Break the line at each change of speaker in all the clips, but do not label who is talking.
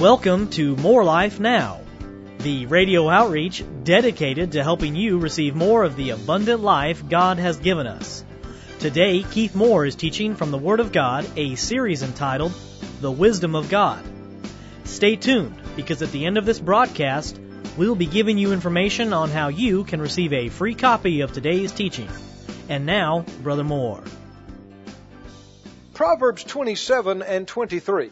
Welcome to More Life Now, the radio outreach dedicated to helping you receive more of the abundant life God has given us. Today, Keith Moore is teaching from the Word of God, a series entitled, The Wisdom of God. Stay tuned, because at the end of this broadcast, we'll be giving you information on how you can receive a free copy of today's teaching. And now, Brother Moore.
Proverbs 27 and 23.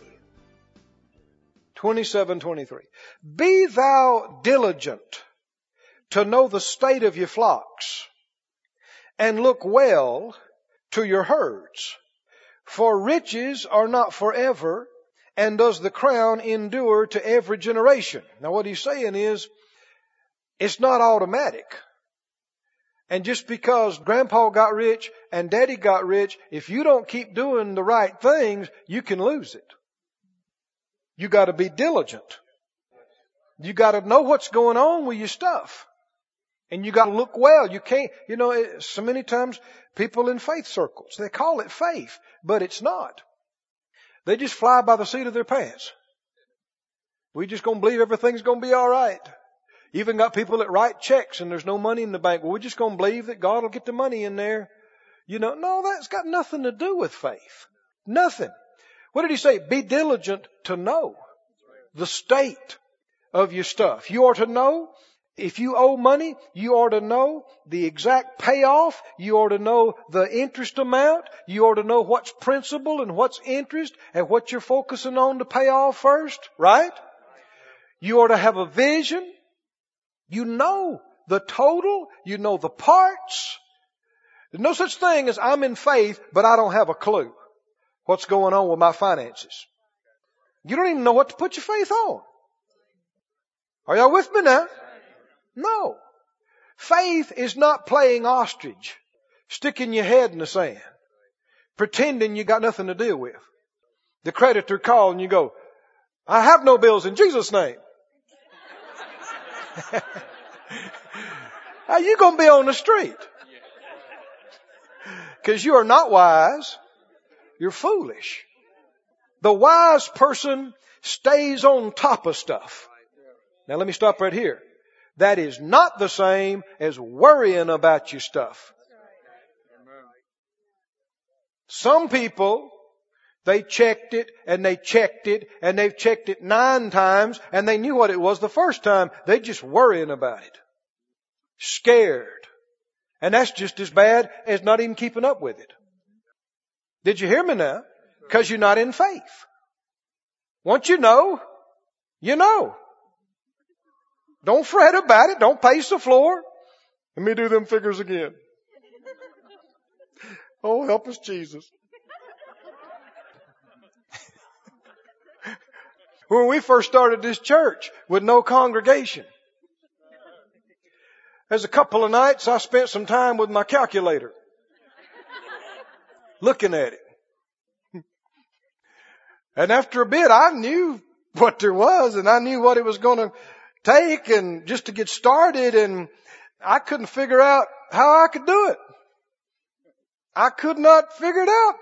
27:23. Be thou diligent to know the state of your flocks, and look well to your herds. For riches are not forever, and does the crown endure to every generation. Now what he's saying is, it's not automatic. And just because Grandpa got rich and Daddy got rich, if you don't keep doing the right things, you can lose it. You got to be diligent. You got to know what's going on with your stuff. And you got to look well. You can't, so many times people in faith circles, they call it faith, but it's not. They just fly by the seat of their pants. We just going to believe everything's going to be all right. Even got people that write checks and there's no money in the bank. Well, we're just going to believe that God will get the money in there. No, that's got nothing to do with faith. Nothing. What did he say? Be diligent to know the state of your stuff. You ought to know if you owe money, you ought to know the exact payoff. You ought to know the interest amount. You ought to know what's principal and what's interest and what you're focusing on to pay off first, right? You ought to have a vision. You know the total. You know the parts. There's no such thing as I'm in faith, but I don't have a clue what's going on with my finances. You don't even know what to put your faith on. Are y'all with me now? No. Faith is not playing ostrich, sticking your head in the sand, pretending you got nothing to deal with. The creditor called and you go, I have no bills in Jesus' name. How you going to be on the street? Because you are not wise. You're foolish. The wise person stays on top of stuff. Now let me stop right here. That is not the same as worrying about your stuff. Some people, they checked it and they checked it and they've checked it 9 times and they knew what it was the first time. They just worrying about it. Scared. And that's just as bad as not even keeping up with it. Did you hear me now? Because you're not in faith. Once you know, you know. Don't fret about it. Don't pace the floor. Let me do them figures again. Oh, help us, Jesus. When we first started this church with no congregation, there's a couple of nights I spent some time with my calculator, looking at it. And after a bit, I knew what there was and I knew what it was going to take and just to get started, and I couldn't figure out how I could do it. I could not figure it out.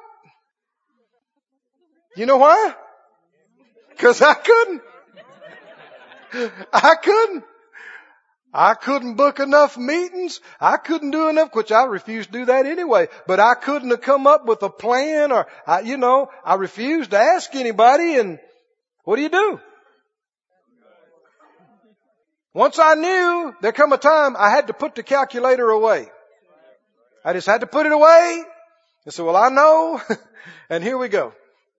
You know why? Because I couldn't. I couldn't book enough meetings. I couldn't do enough, which I refused to do that anyway. But I couldn't have come up with a plan, or, I refused to ask anybody. And what do? Once I knew, there come a time I had to put the calculator away. I just had to put it away. And so, well, I know. And here we go.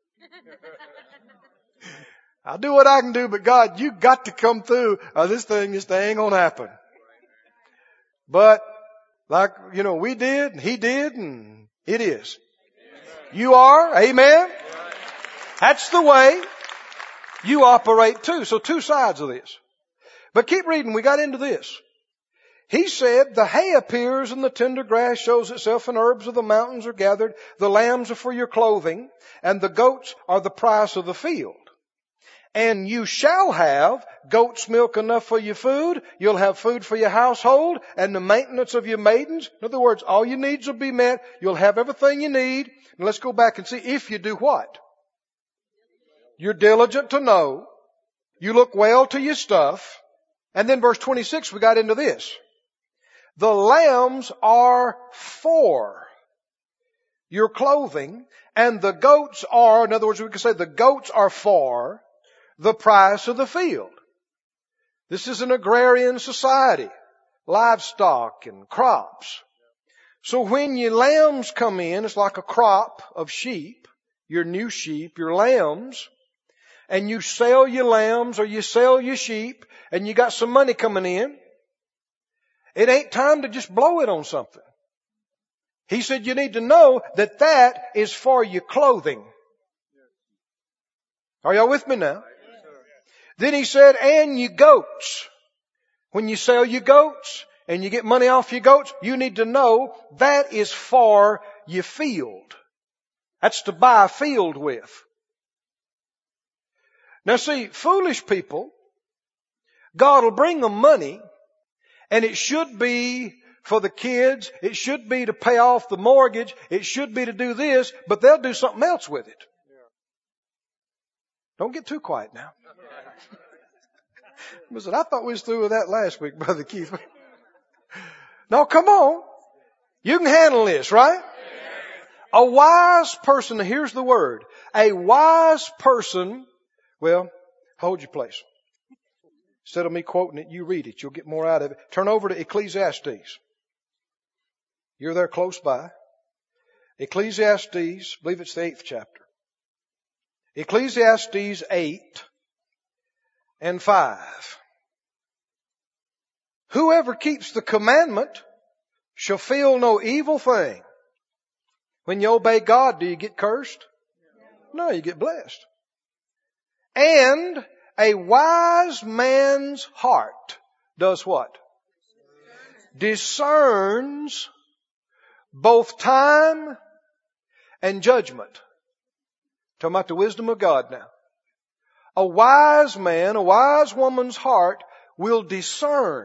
I'll do what I can do, but God, you got to come through, or this thing ain't going to happen. But, we did, and He did, and it is. You are, amen? That's the way you operate too. So 2 sides of this. But keep reading, we got into this. He said, the hay appears and the tender grass shows itself and herbs of the mountains are gathered. The lambs are for your clothing and the goats are the price of the field. And you shall have goat's milk enough for your food. You'll have food for your household and the maintenance of your maidens. In other words, all your needs will be met. You'll have everything you need. And let's go back and see if you do what? You're diligent to know You look well to your stuff. And then verse 26, we got into this. The lambs are for your clothing, and the goats are, in other words, we could say the goats are for the price of the field. This is an agrarian society, livestock and crops. So when your lambs come in, it's like a crop of sheep, your new sheep, your lambs, and you sell your lambs or you sell your sheep and you got some money coming in. It ain't time to just blow it on something. He said you need to know that that is for your clothing. Are y'all with me now? Then he said, and your goats. When you sell your goats and you get money off your goats, you need to know that is for your field. That's to buy a field with. Now see, foolish people, God will bring them money, and it should be for the kids, it should be to pay off the mortgage, it should be to do this, but they'll do something else with it. Don't get too quiet now. Listen, I thought we was through with that last week, Brother Keith. No, come on. You can handle this, right? A wise person, here's the word. A wise person, well, hold your place. Instead of me quoting it, you read it. You'll get more out of it. Turn over to Ecclesiastes. You're there close by. Ecclesiastes, I believe it's the 8th chapter. Ecclesiastes 8 and 5. Whoever keeps the commandment shall feel no evil thing. When you obey God, do you get cursed? No, you get blessed. And a wise man's heart does what? Discerns both time and judgment. Talking about the wisdom of God now. A wise man, a wise woman's heart will discern.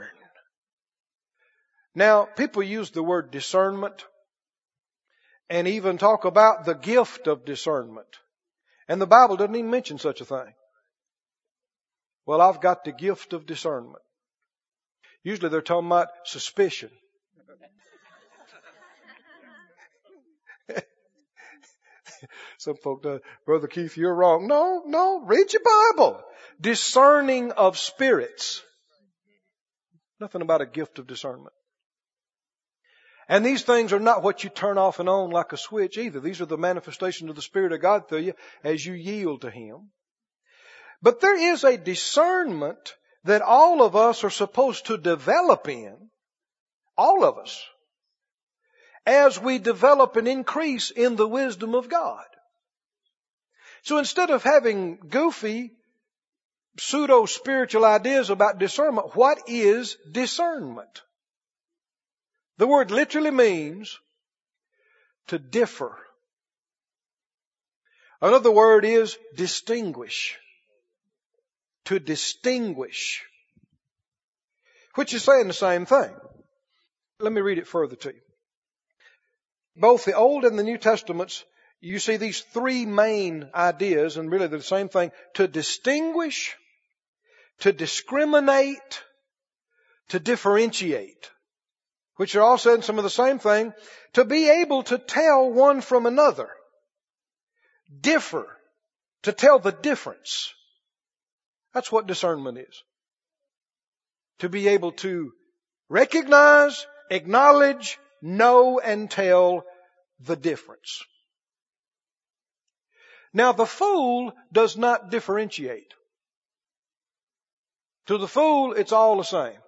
Now, people use the word discernment and even talk about the gift of discernment. And the Bible doesn't even mention such a thing. Well, I've got the gift of discernment. Usually they're talking about suspicion. Some folk, Brother Keith, you're wrong. No, read your Bible. Discerning of spirits. Nothing about a gift of discernment. And these things are not what you turn off and on like a switch either. These are the manifestation of the Spirit of God through you as you yield to Him. But there is a discernment that all of us are supposed to develop in. All of us. As we develop and increase in the wisdom of God. So instead of having goofy, pseudo-spiritual ideas about discernment, what is discernment? The word literally means to differ. Another word is distinguish. To distinguish. Which is saying the same thing. Let me read it further to you. Both the Old and the New Testaments, you see these three main ideas, and really they're the same thing. To distinguish, to discriminate, to differentiate. Which are all saying some of the same thing. To be able to tell one from another. Differ. To tell the difference. That's what discernment is. To be able to recognize, acknowledge, know, and tell the difference. Now the fool does not differentiate. To the fool, it's all the same.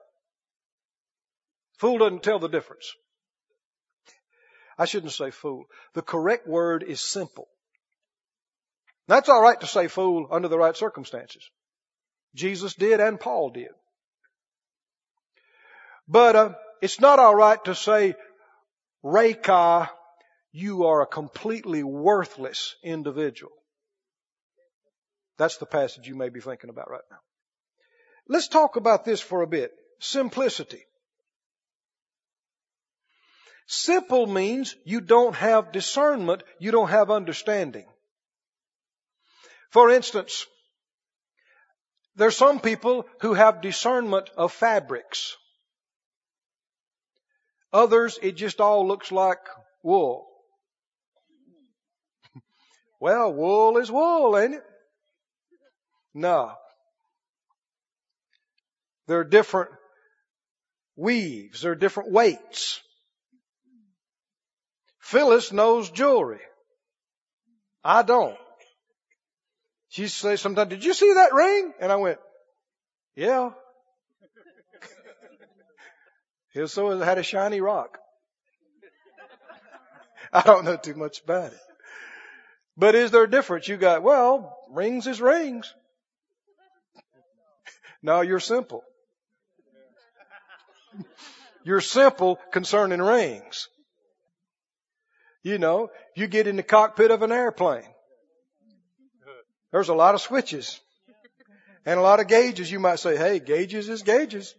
Fool doesn't tell the difference. I shouldn't say fool. The correct word is simple. That's all right to say fool under the right circumstances. Jesus did and Paul did. But it's not all right to say, Reka, you are a completely worthless individual. That's the passage you may be thinking about right now. Let's talk about this for a bit. Simplicity. Simple means you don't have discernment, you don't have understanding. For instance, There's some people who have discernment of fabrics. Others, it just all looks like wool. Well, wool is wool, ain't it? No. There are different weaves. There are different weights. Phyllis knows jewelry. I don't. She says sometimes, "Did you see that ring?" And I went, "Yeah." So it had a shiny rock. I don't know too much about it. But is there a difference? You got, well, rings is rings. No, you're simple. You're simple concerning rings. You know, you get in the cockpit of an airplane. There's a lot of switches and a lot of gauges. You might say, "Hey, gauges is gauges."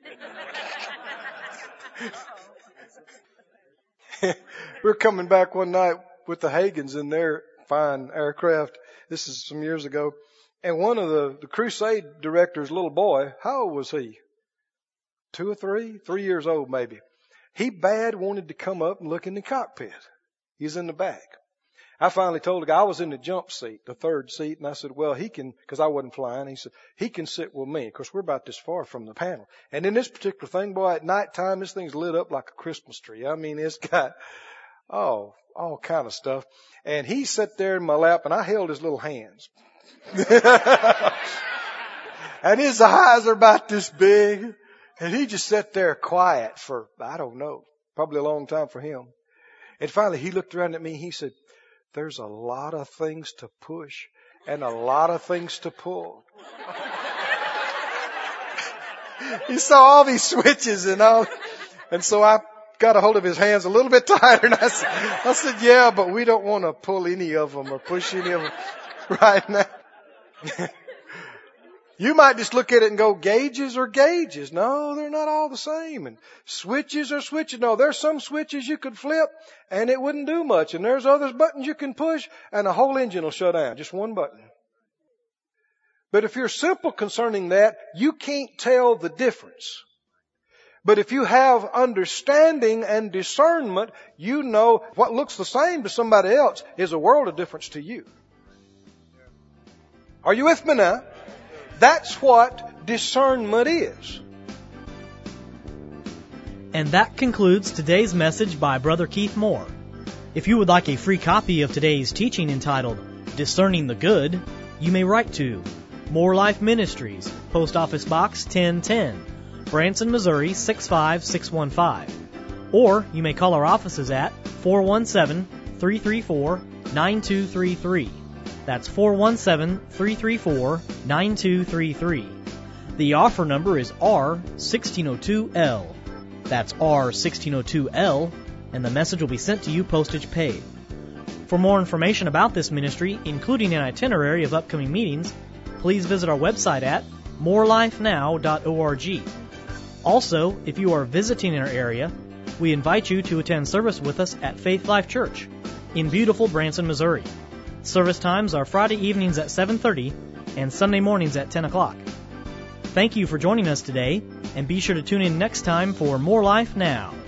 We're coming back one night with the Hagans in their fine aircraft. This is some years ago. And one of the crusade director's little boy, how old was he? 2 or 3? 3 years old maybe. He bad wanted to come up and look in the cockpit. He's in the back. I finally told the guy, I was in the jump seat, the third seat, and I said, well, he can, because I wasn't flying, he said, he can sit with me. Of course, we're about this far from the panel. And in this particular thing, boy, at nighttime, this thing's lit up like a Christmas tree. I mean, it's got, all kind of stuff. And he sat there in my lap, and I held his little hands. And his eyes are about this big. And he just sat there quiet for, I don't know, probably a long time for him. And finally, he looked around at me, he said, "There's a lot of things to push and a lot of things to pull." He saw all these switches and all. And so I got a hold of his hands a little bit tighter. And I said, "Yeah, but we don't want to pull any of them or push any of them right now." You might just look at it and go, gauges are gauges. No, they're not all the same. And switches are switches. No, there's some switches you could flip and it wouldn't do much. And there's other buttons you can push and the whole engine will shut down. Just one button. But if you're simple concerning that, you can't tell the difference. But if you have understanding and discernment, you know what looks the same to somebody else is a world of difference to you. Are you with me now? That's what discernment is.
And that concludes today's message by Brother Keith Moore. If you would like a free copy of today's teaching entitled Discerning the Good, you may write to More Life Ministries, Post Office Box 1010, Branson, Missouri 65615. Or you may call our offices at 417-334-9233. That's 417-334-9233. The offer number is R1602L. That's R1602L, and the message will be sent to you postage paid. For more information about this ministry, including an itinerary of upcoming meetings, please visit our website at morelifenow.org. Also, if you are visiting in our area, we invite you to attend service with us at Faith Life Church in beautiful Branson, Missouri. Service times are Friday evenings at 7:30 and Sunday mornings at 10 o'clock. Thank you for joining us today, and be sure to tune in next time for More Life Now.